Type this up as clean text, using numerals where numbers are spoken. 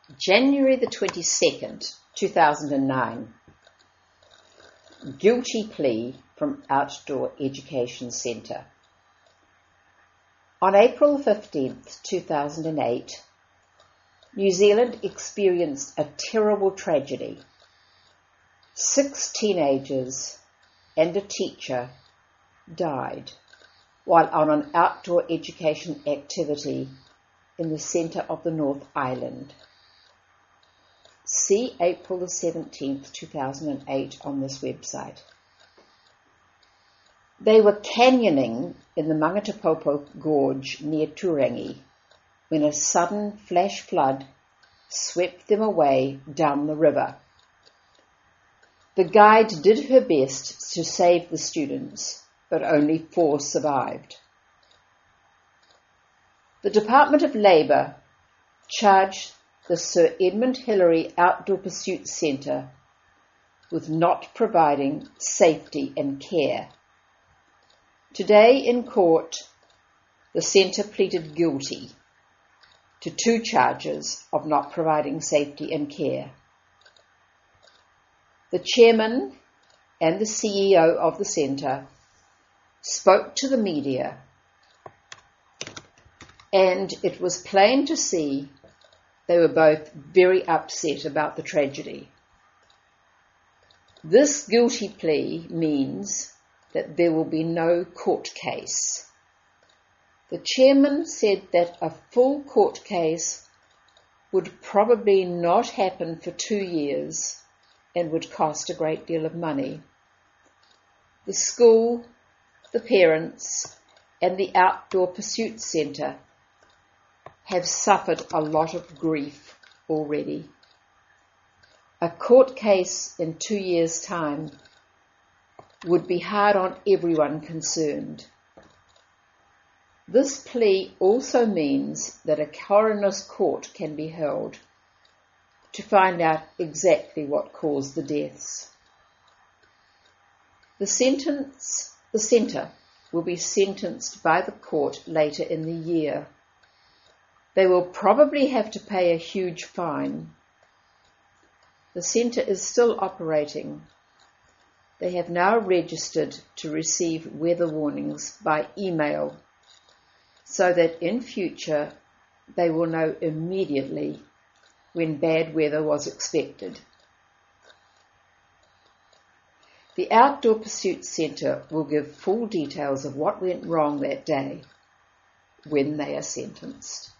January the 22nd, 2009. Guilty plea from Outdoor Education Centre. On April 15th, 2008, New Zealand experienced a terrible tragedy. 6 teenagers and a teacher died while on an outdoor education activity in the centre of the North Island. See April the 17th, 2008 on this website. They were canyoning in the Mangatapopo Gorge near Turangi when a sudden flash flood swept them away down the river. The guide did her best to save the students, but only 4 survived. The Department of Labour charged the Sir Edmund Hillary Outdoor Pursuit Centre with not providing safety and care. Today in court, the centre pleaded guilty to 2 charges of not providing safety and care. The chairman and the CEO of the centre spoke to the media, and it was plain to see they were both very upset about the tragedy. This guilty plea means that there will be no court case. The chairman said that a full court case would probably not happen for 2 years and would cost a great deal of money. The school, the parents, and the Outdoor Pursuit Centre have suffered a lot of grief already. A court case in 2 years' time would be hard on everyone concerned. This plea also means that a coroner's court can be held to find out exactly what caused the deaths. The centre will be sentenced by the court later in the year. They will probably have to pay a huge fine. The centre is still operating. They have now registered to receive weather warnings by email so that in future they will know immediately when bad weather was expected. The Outdoor Pursuit Centre will give full details of what went wrong that day when they are sentenced.